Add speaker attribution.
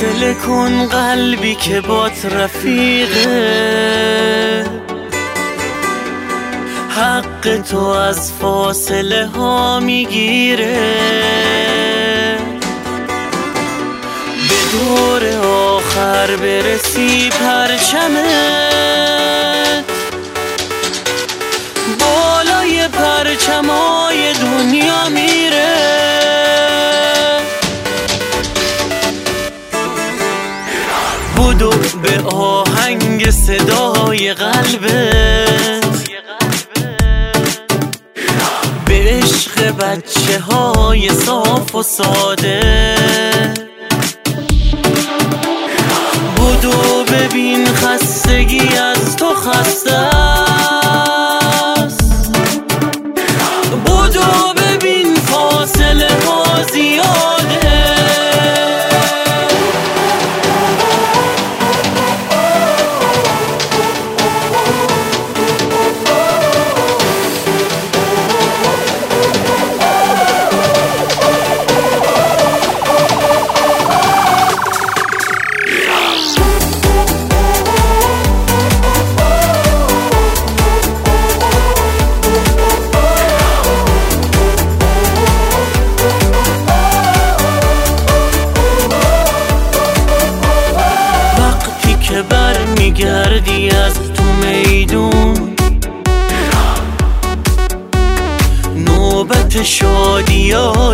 Speaker 1: فاصله کن قلبی که بات رفیقه، حق تو از فاصله ها میگیره. به دور آخر برسی پرچمت، بالای پرچمای دنیا میره. بدو به آهنگ صدای قلبت، به عشق بچه های صاف و ساده. بدو ببین خستگی از تو خسته است، بدو ببین فاصله ها زیاده. برمیگردی از تو میدون، نوبت شادیای